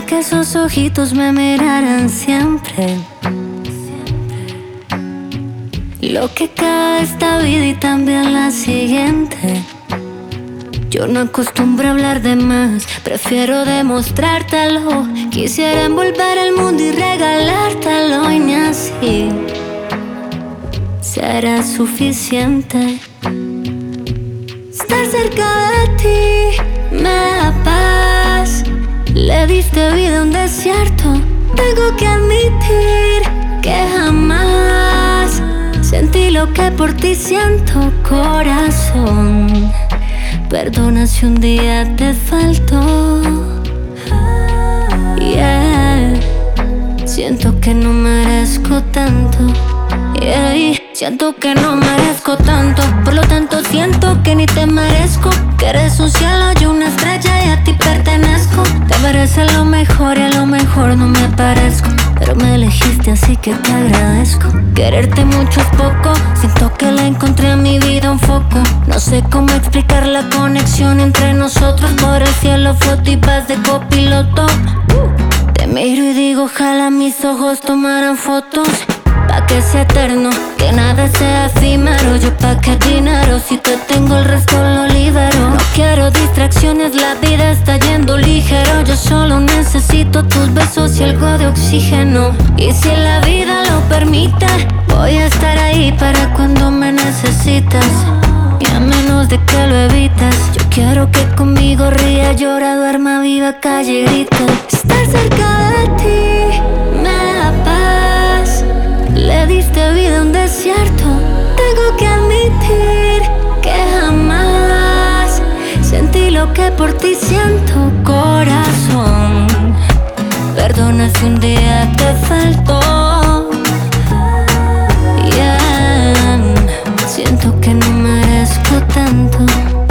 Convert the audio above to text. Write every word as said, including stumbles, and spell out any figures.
que esos ojitos me miraran siempre. Lo que cae esta vida y también la siguiente. Yo no acostumbro a hablar de más, prefiero demostrártelo. Quisiera envolver el mundo y regalártelo, y ni así será suficiente. Estar cerca de ti me da paz. Le diste vida a un desierto. Tengo que admitir que jamás sentí lo que por ti siento, corazón. Perdona si un día te faltó. Yeah. Siento que no merezco tanto. Yeah. Siento que no merezco tanto. Por lo tanto siento que ni te merezco. Que eres un cielo, yo una estrella y a ti pertenezco. Te mereces lo mejor y a lo mejor no me parezco, pero me elegiste así que te agradezco. Quererte mucho es poco. Siento que le encontré a mi vida un foco. No sé cómo explicar la conexión entre nosotros. Por el cielo floto y vas de copiloto. Te miro y digo ojalá mis ojos tomaran fotos. Pa' que sea eterno, que nada sea efímero. Yo pa' que dinero, si te tengo el resto lo libero. No quiero distracciones, la vida está yendo ligero. Yo solo necesito tus besos y algo de oxígeno. Y si la vida lo permite, voy a estar ahí para cuando me necesitas. Y a menos de que lo evitas, yo quiero que conmigo ría, llora, duerma, viva, calle, grita. Estar cerca de ti me da paz. Le diste vida a un desierto. Tengo que admitir que jamás sentí lo que por ti siento, corazón. Perdona si un día te faltó. Yeah. Siento que no merezco tanto.